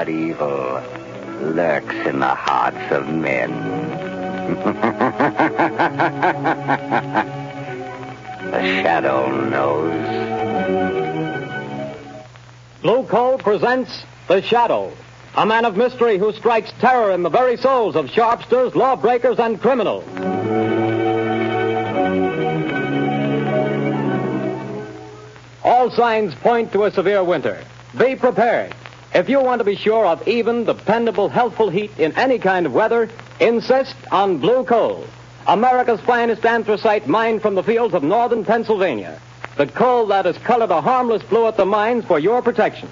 what evil lurks in the hearts of men. The shadow knows. Blue Coal presents The Shadow, a man of mystery who strikes terror in the very souls of sharpsters, lawbreakers, and criminals. All signs point to a severe winter. Be prepared. If you want to be sure of even, dependable, healthful heat in any kind of weather, insist on Blue Coal, America's finest anthracite mined from the fields of northern Pennsylvania. The coal that is colored a harmless blue at the mines for your protection.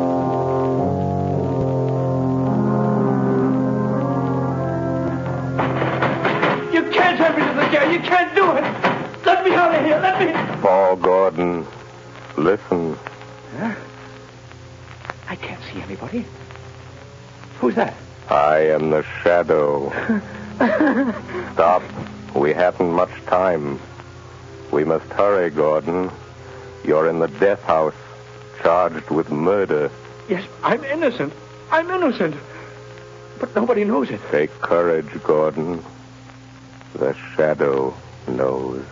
You can't have me to the jail. You can't do it. Let me out of here. Let me... Paul Gordon, listen. Huh? I can't see anybody. Who's that? I am the Shadow. Stop. We haven't much time. We must hurry, Gordon. You're in the death house, charged with murder. Yes, I'm innocent. I'm innocent. But nobody knows it. Take courage, Gordon. The Shadow knows.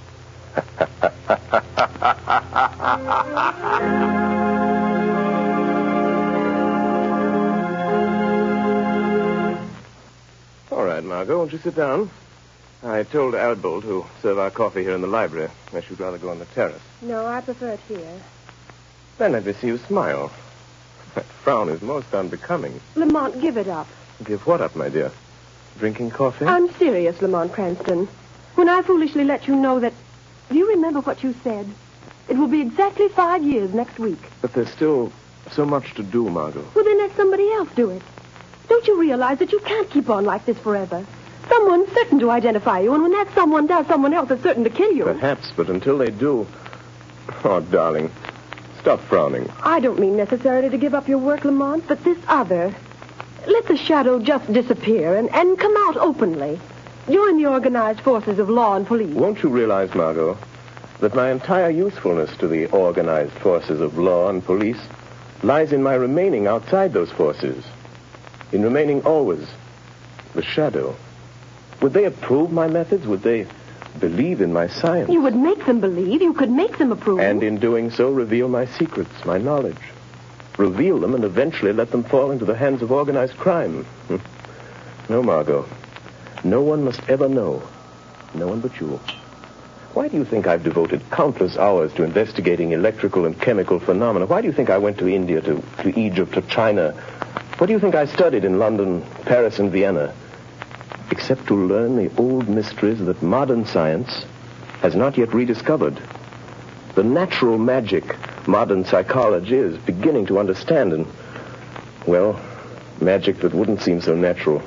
All right, Margot, won't you sit down? I told Albol to serve our coffee here in the library, unless you'd rather go on the terrace. No, I prefer it here. Then let me see you smile. That frown is most unbecoming. Lamont, give it up. Give what up, my dear? Drinking coffee? I'm serious, Lamont Cranston. When I foolishly let you know that... Do you remember what you said? It will be exactly 5 years next week. But there's still so much to do, Margot. Well, then let somebody else do it. Don't you realize that you can't keep on like this forever? Someone's certain to identify you, and when that someone does, someone else is certain to kill you. Perhaps, but until they do... Oh, darling, stop frowning. I don't mean necessarily to give up your work, Lamont, but this other. Let the Shadow just disappear and come out openly. Join the organized forces of law and police. Won't you realize, Margot, that my entire usefulness to the organized forces of law and police lies in my remaining outside those forces, in remaining always the Shadow? Would they approve my methods? Would they believe in my science? You would make them believe. You could make them approve. And in doing so, reveal my secrets, my knowledge. Reveal them and eventually let them fall into the hands of organized crime. No, Margot. No one must ever know. No one but you. Why do you think I've devoted countless hours to investigating electrical and chemical phenomena? Why do you think I went to India, to Egypt, to China? What do you think I studied in London, Paris, and Vienna? Except to learn the old mysteries that modern science has not yet rediscovered. The natural magic modern psychology is beginning to understand, and, well, magic that wouldn't seem so natural.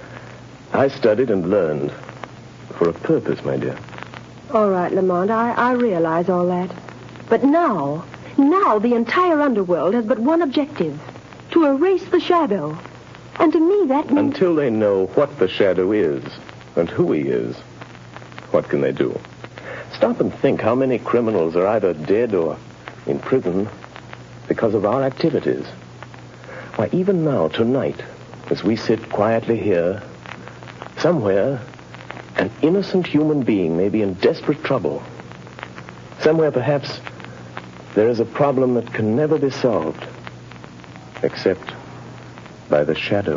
I studied and learned for a purpose, my dear. All right, Lamont, I realize all that. But now the entire underworld has but one objective: to erase the Shadow. And to me, that means... Until they know what the Shadow is and who he is, what can they do? Stop and think how many criminals are either dead or in prison because of our activities. Why, even now, tonight, as we sit quietly here, somewhere, an innocent human being may be in desperate trouble. Somewhere, perhaps, there is a problem that can never be solved, except by the Shadow.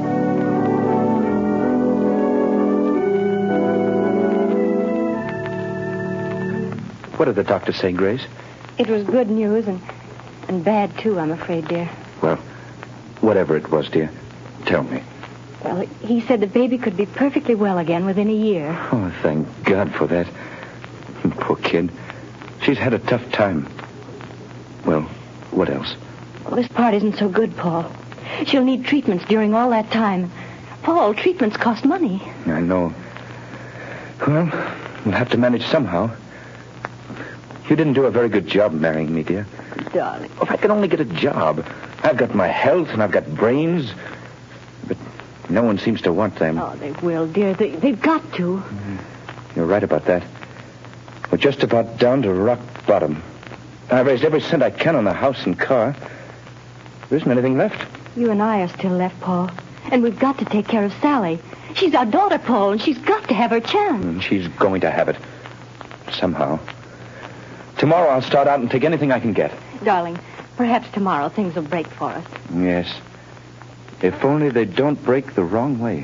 What did the doctor say, Grace? It was good news and bad, too, I'm afraid, dear. Well, whatever it was, dear, tell me. Well, he said the baby could be perfectly well again within a year. Oh, thank God for that. Poor kid. She's had a tough time. Well, what else? Well, this part isn't so good, Paul. She'll need treatments during all that time. Paul, treatments cost money. I know. Well, we'll have to manage somehow. You didn't do a very good job marrying me, dear. Darling. If I could only get a job. I've got my health and I've got brains. But no one seems to want them. Oh, they will, dear. They've got to. You're right about that. We're just about down to rock bottom. I've raised every cent I can on the house and car. There isn't anything left. You and I are still left, Paul. And we've got to take care of Sally. She's our daughter, Paul, and she's got to have her chance. She's going to have it. Somehow. Tomorrow I'll start out and take anything I can get. Darling, perhaps tomorrow things will break for us. Yes. If only they don't break the wrong way.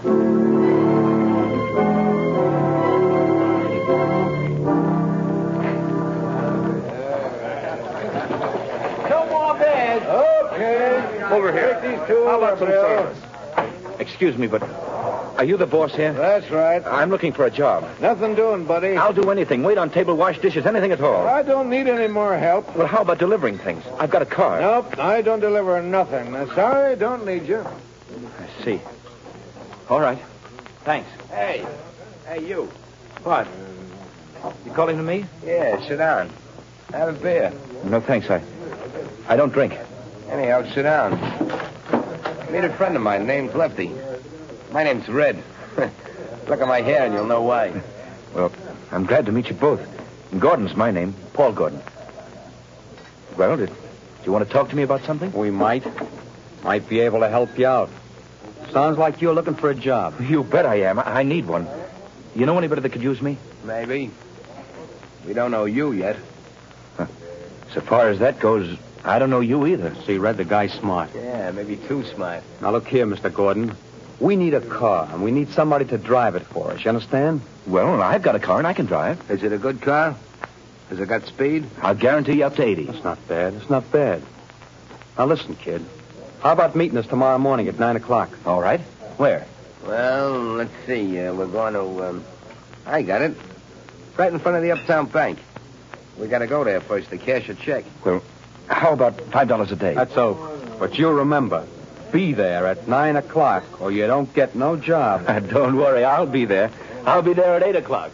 Over here. Take these two How about over, some Bill. service? Excuse me, but are you the boss here? That's right. I'm looking for a job. Nothing doing, buddy. I'll do anything. Wait on table, wash dishes, anything at all. I don't need any more help. Well, how about delivering things? I've got a car. Nope, I don't deliver nothing. Sorry, don't need you. I see. All right. Thanks. Hey, you. What? You calling to me? Yeah, sit down. Have a beer. No, thanks. I don't drink. Anyhow, sit down. Meet a friend of mine named Lefty. My name's Red. Look at my hair and you'll know why. Well, I'm glad to meet you both. Gordon's my name. Paul Gordon. Well, do you want to talk to me about something? We might be able to help you out. Sounds like you're looking for a job. You bet I am. I need one. You know anybody that could use me? Maybe. We don't know you yet. So far as that goes, I don't know you either. See, Red, the guy's smart. Yeah, maybe too smart. Now, look here, Mr. Gordon. We need a car, and we need somebody to drive it for us. You understand? Well, I've got a car and I can drive. Is it a good car? Has it got speed? I'll guarantee you up to 80. That's not bad. It's not bad. Now, listen, kid. How about meeting us tomorrow morning at 9 o'clock? All right. Where? Well, let's see. We're going to, I got it. Right in front of the Uptown Bank. We got to go there first to cash a check. Well, how about $5 a day? That's so. But you remember, be there at 9 o'clock, or you don't get no job. Don't worry, I'll be there. I'll be there at 8 o'clock.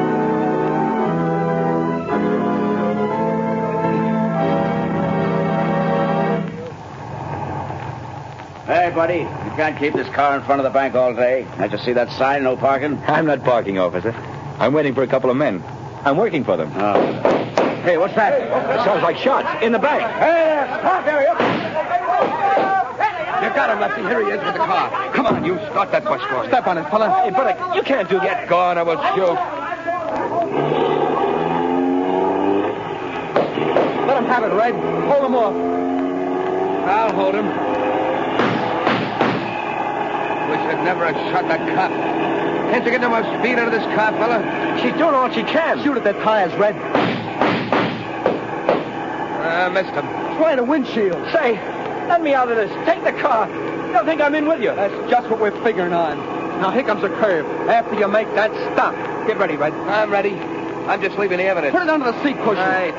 Hey, buddy, you can't keep this car in front of the bank all day. Can't you see that sign, no parking? I'm not parking, officer. I'm waiting for a couple of men. I'm working for them. Oh. Hey, what's that? It sounds like shots in the bank. Hey, stop there, you. You got him, Lefty. Here he is with the car. Come on, you. Start that bus for us. Step on it, fella. Hey, but you can't do that. Go on, I will shoot. Let him have it, Red. Hold him off. I'll hold him. Wish I'd never have shot that cop. Can't you get no more speed out of this car, fella? She's doing all she can. Shoot at their tires, Red. Missed him. Trying a windshield. Say, let me out of this. Take the car. They'll think I'm in with you. That's just what we're figuring on. Now, here comes a curve. After you make that stop, get ready, Red. I'm ready. I'm just leaving the evidence. Put it under the seat cushion. Right.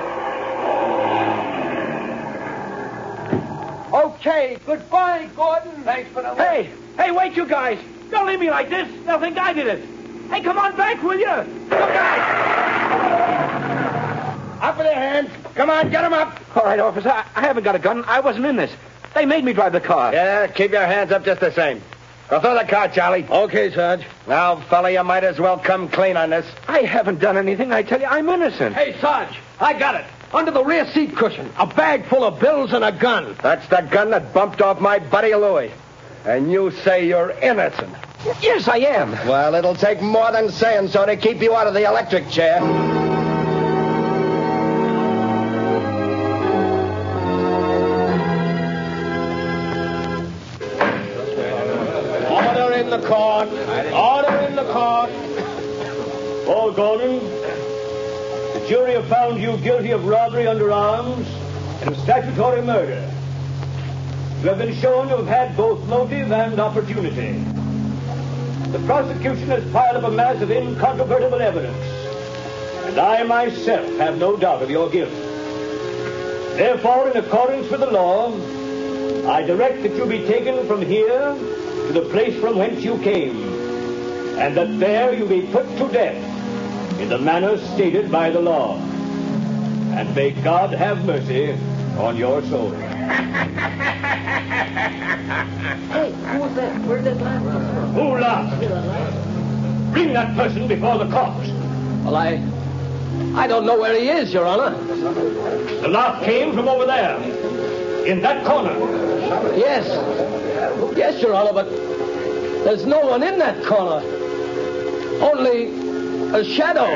Okay, goodbye, Gordon. Thanks for the... Hey, wait, you guys. Don't leave me like this. They'll think I did it. Hey, come on back, will you? Look out! Up with their hands. Come on, get them up. All right, officer. I haven't got a gun. I wasn't in this. They made me drive the car. Yeah, keep your hands up just the same. Go through the car, Charlie. Okay, Sarge. Now, fella, you might as well come clean on this. I haven't done anything. I tell you, I'm innocent. Hey, Sarge, I got it. Under the rear seat cushion. A bag full of bills and a gun. That's the gun that bumped off my buddy Louie. And you say you're innocent. Yes, I am. Well, it'll take more than saying so to keep you out of the electric chair. Order in the court. Order in the court. Paul Gordon, the jury have found you guilty of robbery under arms and statutory murder. You have been shown to have had both motive and opportunity. The prosecution has piled up a mass of incontrovertible evidence, and I myself have no doubt of your guilt. Therefore, in accordance with the law, I direct that you be taken from here to the place from whence you came, and that there you be put to death in the manner stated by the law. And may God have mercy on your soul. Hey, who was that? Where did that laugh come from? Who laughed? Bring that person before the court. Well, I don't know where he is, Your Honor. The laugh came from over there. In that corner. Yes. Yes, Your Honor, but there's no one in that corner. Only a shadow.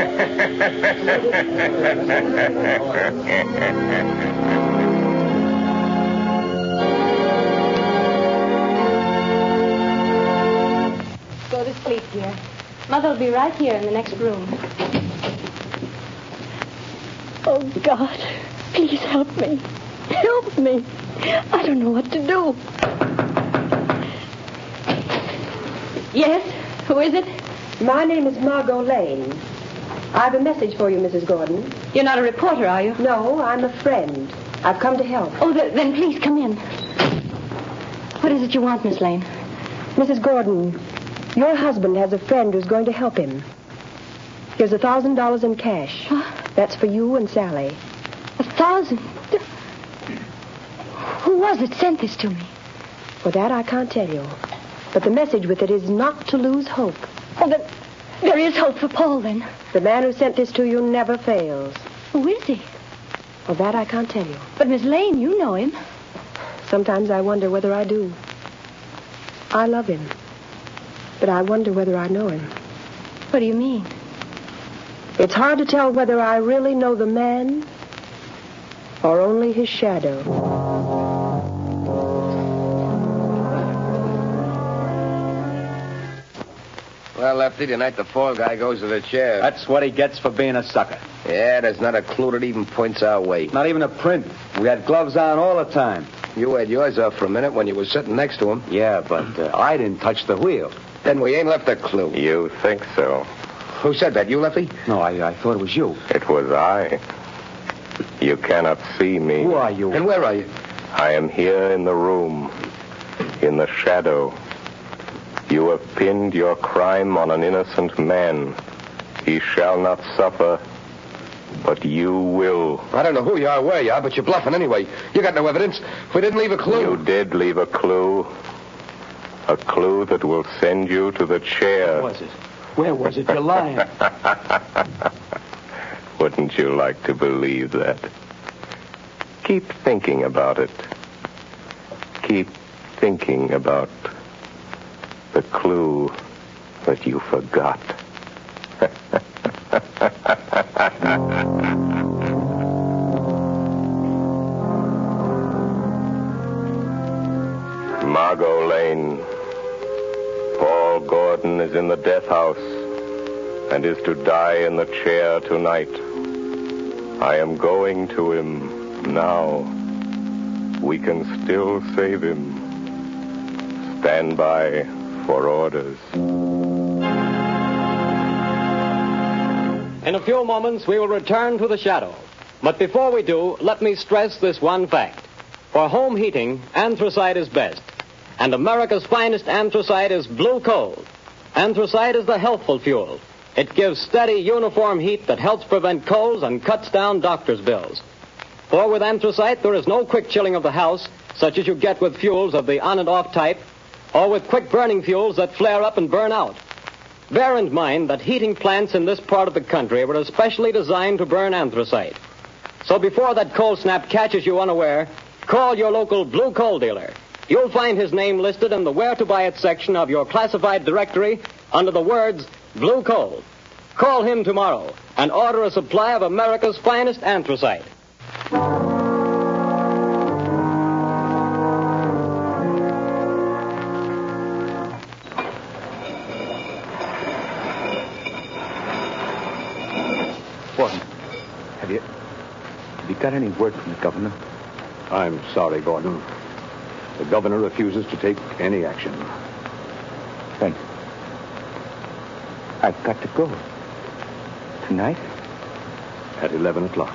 Go to sleep, dear. Mother'll be right here in the next room. Oh, God, please help me. Help me. I don't know what to do. Yes? Who is it? My name is Margot Lane. I have a message for you, Mrs. Gordon. You're not a reporter, are you? No, I'm a friend. I've come to help. Oh, then please come in. What is it you want, Miss Lane? Mrs. Gordon, your husband has a friend who's going to help him. Here's $1,000 in cash. Huh? That's for you and Sally. 1,000? Who was it sent this to me? For that, I can't tell you. But the message with it is not to lose hope. Oh, but there is hope for Paul, then. The man who sent this to you never fails. Who is he? Well, that I can't tell you. But, Miss Lane, you know him. Sometimes I wonder whether I do. I love him. But I wonder whether I know him. What do you mean? It's hard to tell whether I really know the man or only his shadow. Well, Lefty, tonight the fall guy goes to the chair. That's what he gets for being a sucker. Yeah, there's not a clue that even points our way. Not even a print. We had gloves on all the time. You had yours off for a minute when you were sitting next to him. Yeah, but I didn't touch the wheel. Then we ain't left a clue. You think so? Who said that? You, Lefty? No, I thought it was you. It was I. You cannot see me. Who are you? And where are you? I am here in the room, in the shadow. You have pinned your crime on an innocent man. He shall not suffer, but you will. I don't know who you are, where you are, but you're bluffing anyway. You got no evidence. We didn't leave a clue. You did leave a clue. A clue that will send you to the chair. Where was it? Where was it? You're lying. Wouldn't you like to believe that? Keep thinking about it. Keep thinking about the clue that you forgot. Margot Lane. Paul Gordon is in the death house and is to die in the chair tonight. I am going to him now. We can still save him. Stand by for orders. In a few moments, we will return to the shadow. But before we do, let me stress this one fact. For home heating, anthracite is best. And America's finest anthracite is blue coal. Anthracite is the healthful fuel. It gives steady, uniform heat that helps prevent colds and cuts down doctor's bills. For with anthracite, there is no quick chilling of the house, such as you get with fuels of the on and off type, or with quick burning fuels that flare up and burn out. Bear in mind that heating plants in this part of the country were especially designed to burn anthracite. So before that cold snap catches you unaware, call your local blue coal dealer. You'll find his name listed in the Where to Buy It section of your classified directory under the words Blue Coal. Call him tomorrow and order a supply of America's finest anthracite. Gordon, have you got any word from the governor? I'm sorry, Gordon. The governor refuses to take any action. Then I've got to go. Tonight? At 11 o'clock.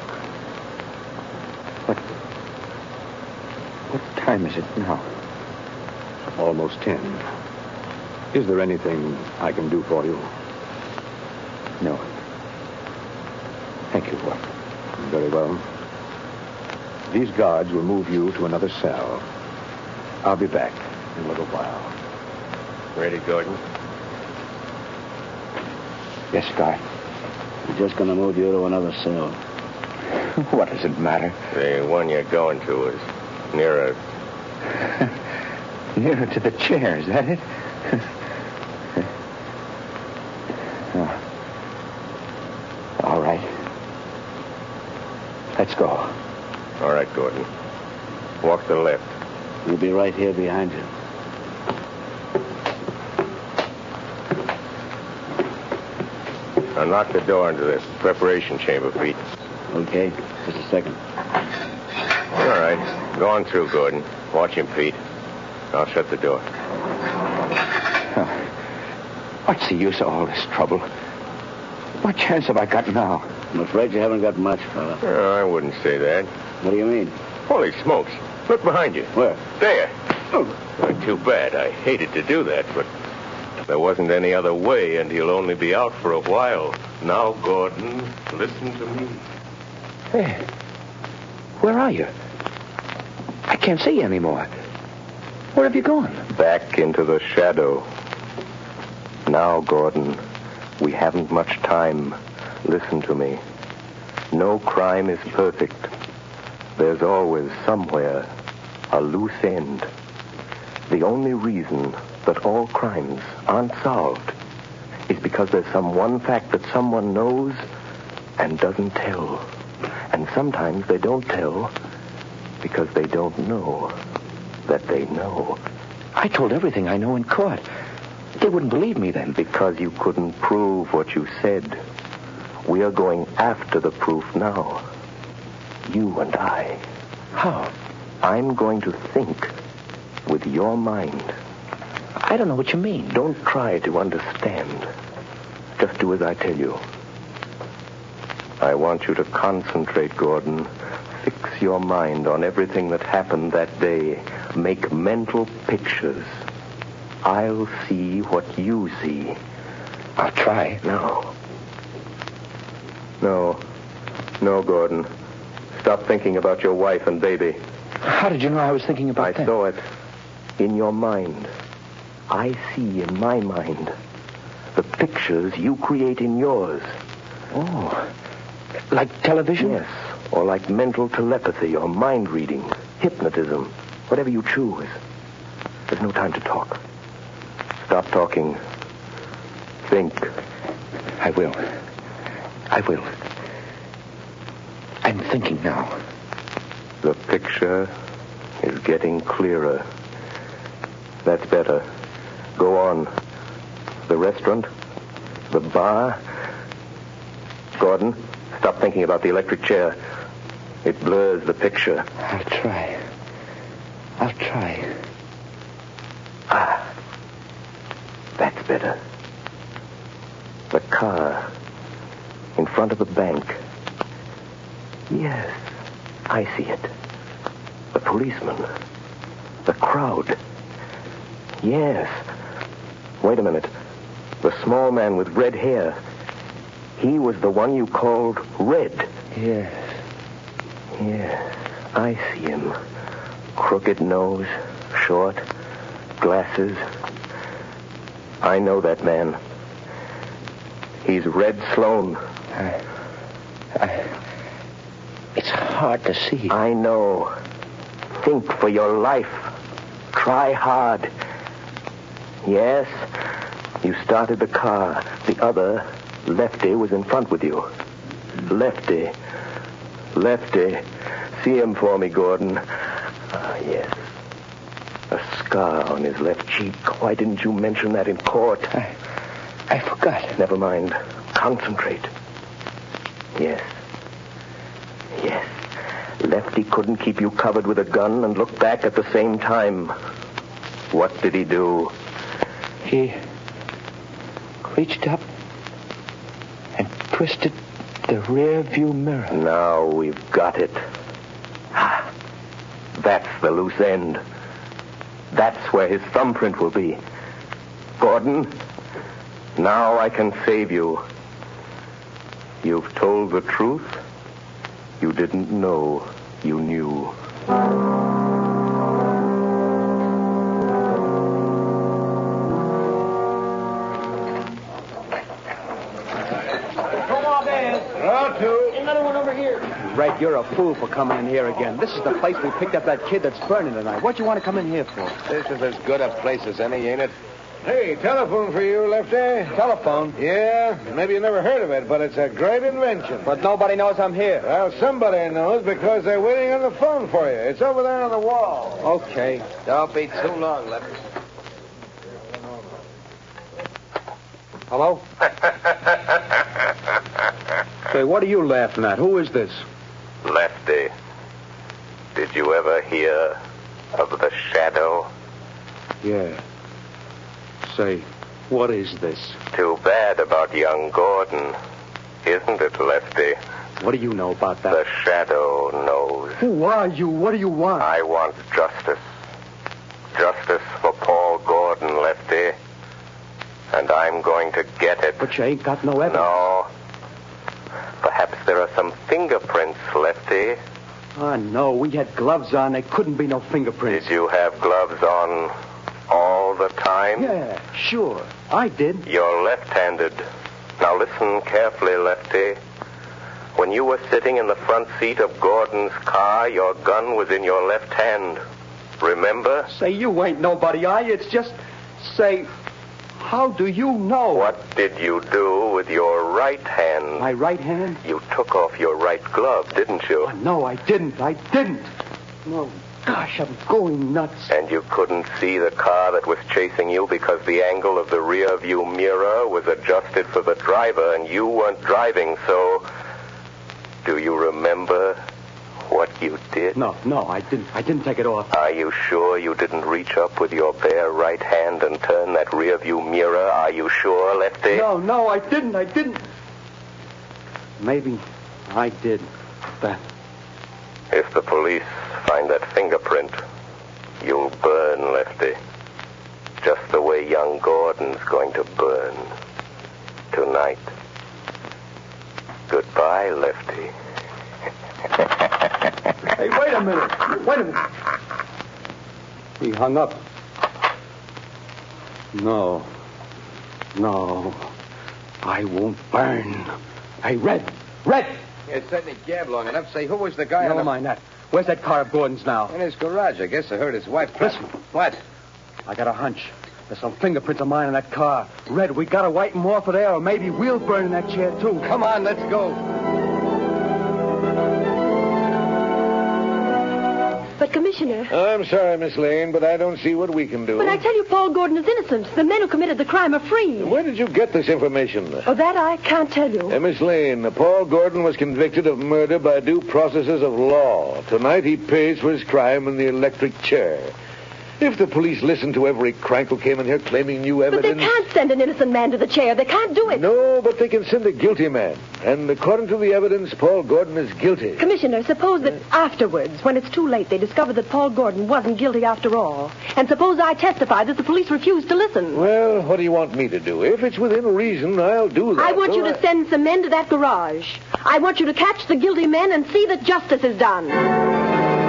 What time is it now? Almost 10. Is there anything I can do for you? No. Thank you, Gordon. Very well. These guards will move you to another cell. I'll be back in a little while. Ready, Gordon? Yes, Guy. We're just going to move you to another cell. What does it matter? The one you're going to is Nearer. Nearer to the chair, is that it? Oh. All right. Let's go. All right, Gordon. Walk to the left. We'll be right here behind you. Unlock the door into this preparation chamber, Pete. Okay, just a second. All right. Go on through, Gordon. Watch him, Pete. I'll shut the door. What's the use of all this trouble? What chance have I got now? I'm afraid you haven't got much, fella. I wouldn't say that. What do you mean? Holy smokes. Look behind you. Where? There. Too bad. I hated to do that, but there wasn't any other way, and he'll only be out for a while. Now, Gordon, listen to me. Hey, where are you? I can't see you anymore. Where have you gone? Back into the shadow. Now, Gordon, we haven't much time. Listen to me. No crime is perfect. There's always somewhere a loose end. The only reason that all crimes aren't solved is because there's some one fact that someone knows and doesn't tell. And sometimes they don't tell because they don't know that they know. I told everything I know in court. They wouldn't believe me then. Because you couldn't prove what you said. We are going after the proof now. You and I. How? I'm going to think with your mind. I don't know what you mean. Don't try to understand. Just do as I tell you. I want you to concentrate, Gordon. Fix your mind on everything that happened that day. Make mental pictures. I'll see what you see. I'll try. No. No, Gordon. Stop thinking about your wife and baby. How did you know I was thinking about them? I saw it in your mind. I see in my mind the pictures you create in yours. Oh, like television? Yes, or like mental telepathy or mind reading, hypnotism, whatever you choose. There's no time to talk. Stop talking. Think. I will. I'm thinking now. The picture is getting clearer. That's better. Go on. The restaurant? The bar? Gordon, stop thinking about the electric chair. It blurs the picture. I'll try. That's better. The car in front of the bank. Yes, I see it. The policeman. The crowd. Yes. Wait a minute. The small man with red hair. He was the one you called Red. Yes. Yes, I see him. Crooked nose, short, glasses. I know that man. He's Red Sloan. It's hard to see. I know. Think for your life. Try hard. Yes, you started the car. The other, Lefty, was in front with you. Lefty. See him for me, Gordon. Ah, yes. A scar on his left cheek. Why didn't you mention that in court? I forgot. Never mind. Concentrate. Yes. Lefty couldn't keep you covered with a gun and look back at the same time. What did he do? He reached up and twisted the rear view mirror. Now we've got it. That's the loose end. That's where his thumbprint will be. Gordon, now I can save you. You've told the truth. You didn't know you knew. Come on, man. Another one over here. Red, you're a fool for coming in here again. This is the place we picked up that kid that's burning tonight. What'd you want to come in here for? This is as good a place as any, ain't it? Hey, telephone for you, Lefty. Telephone? Yeah, maybe you never heard of it, but it's a great invention. But nobody knows I'm here. Well, somebody knows because they're waiting on the phone for you. It's over there on the wall. Okay. Don't be too long, Lefty. Hello? Say, what are you laughing at? Who is this? Lefty, did you ever hear of the Shadow? Yeah. Say, what is this? Too bad about young Gordon, isn't it, Lefty? What do you know about that? The Shadow knows. Who are you? What do you want? I want justice. Justice for Paul Gordon, Lefty. And I'm going to get it. But you ain't got no evidence. No. Perhaps there are some fingerprints, Lefty. Oh, no. We had gloves on. There couldn't be no fingerprints. Did you have gloves on all the time? Yeah, sure. I did. You're left-handed. Now listen carefully, Lefty. When you were sitting in the front seat of Gordon's car, your gun was in your left hand. Remember? Say, you ain't nobody, It's just... Say... How do you know? What did you do with your right hand? My right hand? You took off your right glove, didn't you? Oh, no, I didn't. No, gosh, I'm going nuts. And you couldn't see the car that was chasing you because the angle of the rear view mirror was adjusted for the driver and you weren't driving, so... Do you remember what you did? No, I didn't take it off. Are you sure you didn't reach up with your bare right hand and turn that rear view mirror? Are you sure, Lefty? No, I didn't. Maybe I did that. If the police find that fingerprint, you'll burn, Lefty. Just the way young Gordon's going to burn. Tonight. Goodbye, Lefty. Hey, wait a minute. He hung up. No. I won't burn. Hey, Red! You certainly gabbed long enough. Say, who was the guy Never mind that. Where's that car of Gordon's now? In his garage. I guess I heard his wife. Listen. What? I got a hunch. There's some fingerprints of mine in that car. Red, we gotta wipe them off of there, or maybe we'll burn in that chair, too. Come on, let's go. But, Commissioner... I'm sorry, Miss Lane, but I don't see what we can do. But I tell you, Paul Gordon is innocent. The men who committed the crime are free. Where did you get this information? Oh, that I can't tell you. Miss Lane, Paul Gordon was convicted of murder by due processes of law. Tonight he pays for his crime in the electric chair. If the police listened to every crank who came in here claiming new evidence... But they can't send an innocent man to the chair. They can't do it. No, but they can send a guilty man. And according to the evidence, Paul Gordon is guilty. Commissioner, suppose that afterwards, when it's too late, they discover that Paul Gordon wasn't guilty after all. And suppose I testify that the police refused to listen. Well, what do you want me to do? If it's within reason, I'll do that. I want you to send some men to that garage. I want you to catch the guilty men and see that justice is done.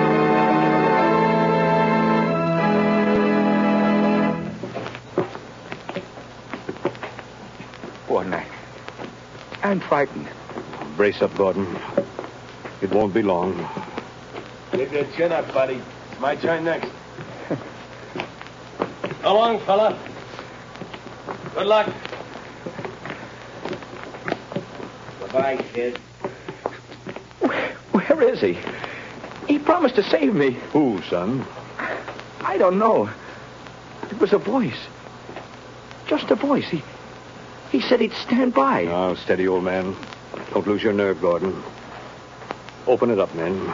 Gordon, I'm frightened. Brace up, Gordon. It won't be long. Get your chin up, buddy. It's my turn next. Go on, fella. Good luck. Goodbye, kid. Where is he? He promised to save me. Who, son? I don't know. It was a voice. Just a voice. He said he'd stand by. Now, steady, old man. Don't lose your nerve, Gordon. Open it up, men.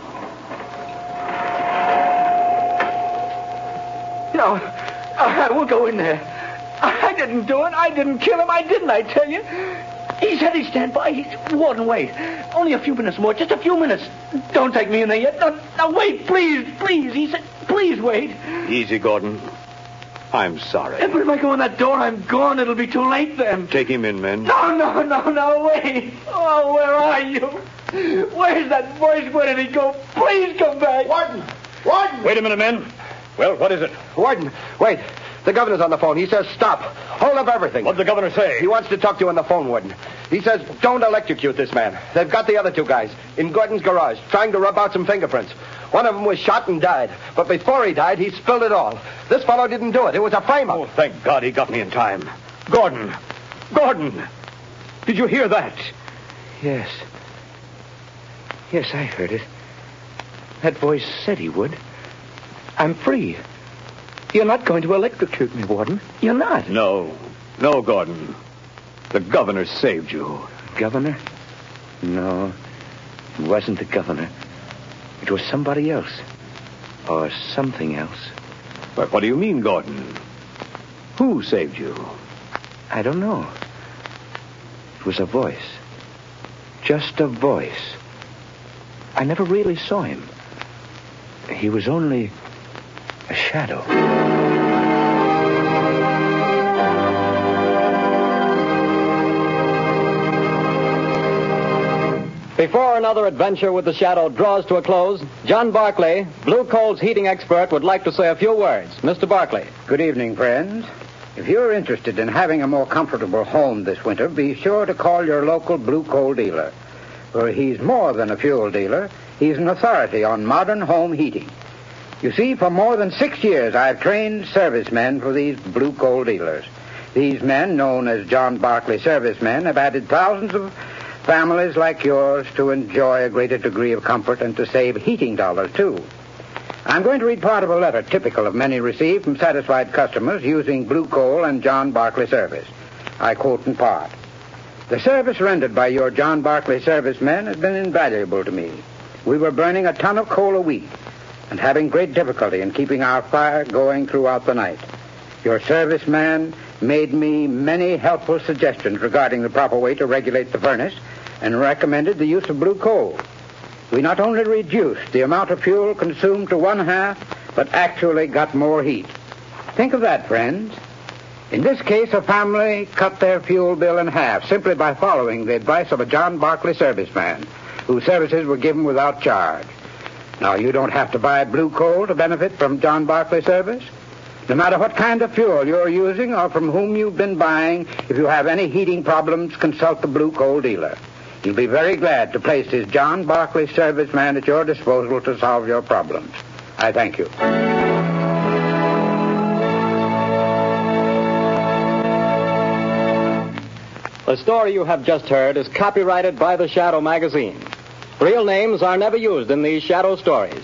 No, I won't go in there. I didn't do it. I didn't kill him. I tell you. He said he'd stand by. Warden, wait. Only a few minutes more. Just a few minutes. Don't take me in there yet. No, wait, please. He said, please wait. Easy, Gordon. I'm sorry. But if I go in that door, I'm gone. It'll be too late then. Take him in, men. No, wait. Oh, where are you? Where's that voice? Where did he go? Please come back. Warden! Wait a minute, men. Well, what is it? Warden, wait. The governor's on the phone. He says stop. Hold up everything. What'd the governor say? He wants to talk to you on the phone, Warden. He says, don't electrocute this man. They've got the other two guys in Gordon's garage trying to rub out some fingerprints. One of them was shot and died. But before he died, he spilled it all. This fellow didn't do it. It was a frame-up. Oh, thank God he got me in time. Gordon! Gordon! Did you hear that? Yes. Yes, I heard it. That voice said he would. I'm free. You're not going to electrocute me, Warden. You're not. No, Gordon. The governor saved you. Governor? No, it wasn't the governor. It was somebody else. Or something else. But what do you mean, Gordon? Who saved you? I don't know. It was a voice. Just a voice. I never really saw him. He was only a shadow. Before another adventure with the Shadow draws to a close, John Barclay, Blue Coal's heating expert, would like to say a few words. Mr. Barclay. Good evening, friends. If you're interested in having a more comfortable home this winter, be sure to call your local Blue Coal dealer. For he's more than a fuel dealer. He's an authority on modern home heating. You see, for more than 6 years, I've trained servicemen for these Blue Coal dealers. These men, known as John Barclay servicemen, have added thousands of families like yours to enjoy a greater degree of comfort and to save heating dollars, too. I'm going to read part of a letter typical of many received from satisfied customers using Blue Coal and John Barclay service. I quote in part. The service rendered by your John Barclay servicemen has been invaluable to me. We were burning a ton of coal a week and having great difficulty in keeping our fire going throughout the night. Your serviceman made me many helpful suggestions regarding the proper way to regulate the furnace and recommended the use of Blue Coal. We not only reduced the amount of fuel consumed to 1/2, but actually got more heat. Think of that, friends. In this case, a family cut their fuel bill in half simply by following the advice of a John Barclay serviceman, whose services were given without charge. Now, you don't have to buy Blue Coal to benefit from John Barclay service. No matter what kind of fuel you're using or from whom you've been buying, if you have any heating problems, consult the Blue Coal dealer. He'll be very glad to place his John Barclay serviceman at your disposal to solve your problems. I thank you. The story you have just heard is copyrighted by the Shadow magazine. Real names are never used in these Shadow stories.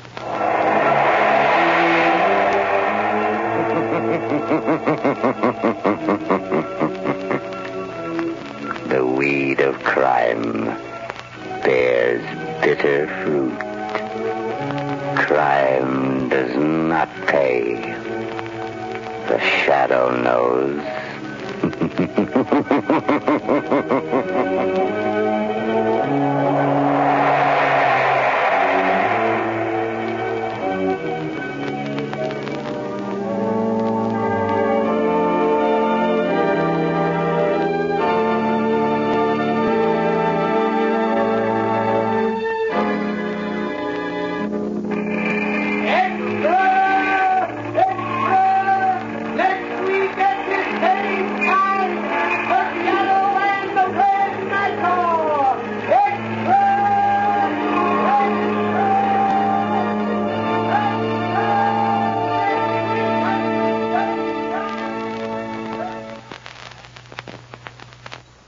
The weed of crime bears bitter fruit. Crime does not pay. The Shadow knows.